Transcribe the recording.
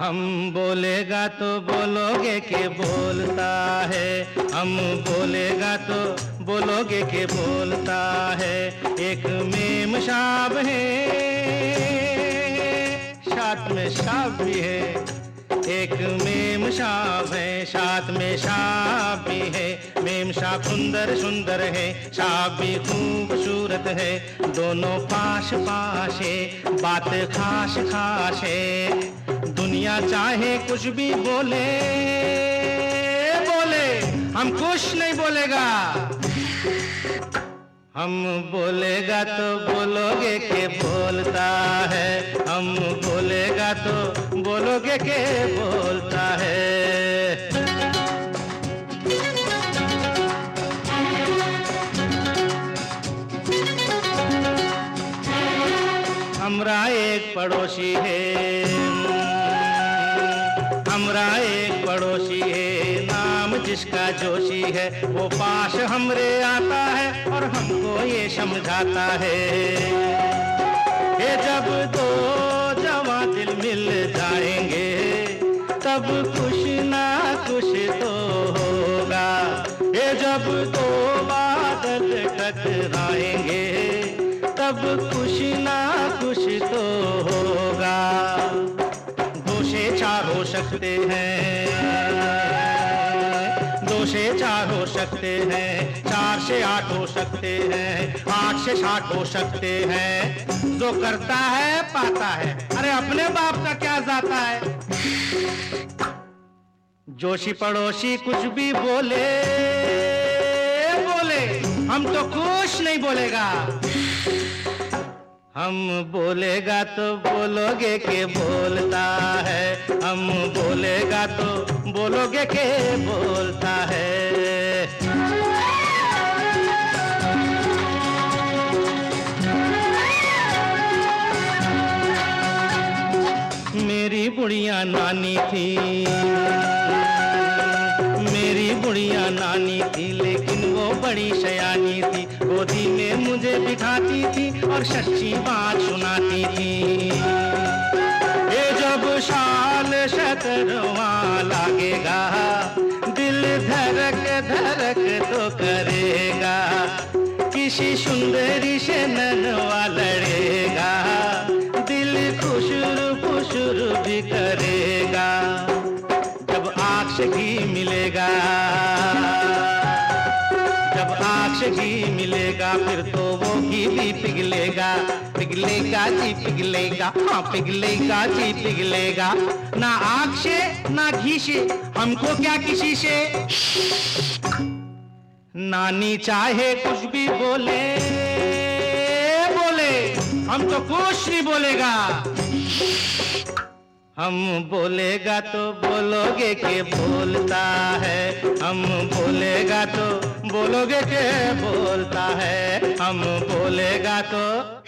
हम बोलेगा तो बोलोगे के बोलता है, हम बोलेगा तो बोलोगे के बोलता है। एक मेम शाब है, साथ में शाब भी है। एक मेम शाब है, साथ में शाब भी है। मेम शाब सुंदर सुंदर है, शाब भी खूबसूरत है। दोनों पास पास है, बात खास खास है। दुनिया चाहे कुछ भी बोले बोले, हम कुछ नहीं बोलेगा। हम बोलेगा तो बोलोगे के बोलता है, हम बोलेगा तो बोलोगे के बोलता है। हमरा एक पड़ोसी है, हमरा एक पड़ोसी है, नाम जिसका जोशी है। वो पास हमरे आता है और हमको ये समझाता है कि जब दो जवां दिल मिल जाएंगे तब कुछ ना कुछ तो होगा। ये जब दो बादल टकराएंगे तब कुछ ना कुछ तो होगा। दो से चार हो सकते हैं, दो से चार हो सकते हैं, चार से आठ हो सकते हैं, आठ से 60 हो सकते हैं। जो करता है पाता है, अरे अपने बाप का क्या जाता है। जोशी पड़ोसी कुछ भी बोले बोले, हम तो कुछ नहीं बोलेगा। हम बोलेगा तो बोलोगे के बोलता है, हम बोलेगा तो बोलोगे के बोलता है। मेरी बुढ़िया नानी थी, मेरी बुढ़िया नानी थी, लेकिन वो बड़ी सयानी थी। गोदी में मुझे बिठाती थी और सच्ची बात सुनाती थी। ये जब साल 17वां लागेगा, दिल धड़क धड़क तो करेगा। किसी सुंदरी से ननवा लड़ेगा, दिल खुशरू खुशरू भी करेगा। जब आँख से घी मिलेगा, जब आँख से घी मिलेगा, फिर तो वो घी भी पिघलेगा। पिघलेगा जी पिघलेगा, हाँ पिघलेगा जी पिघलेगा। ना आँख से ना घी से, हमको क्या किसी से। नानी चाहे कुछ भी बोले बोले, हम तो कुछ नहीं बोलेगा। हम बोलेगा तो बोलोगे के बोलता है, हम बोलेगा तो बोलोगे के बोलता है। हम बोलेगा तो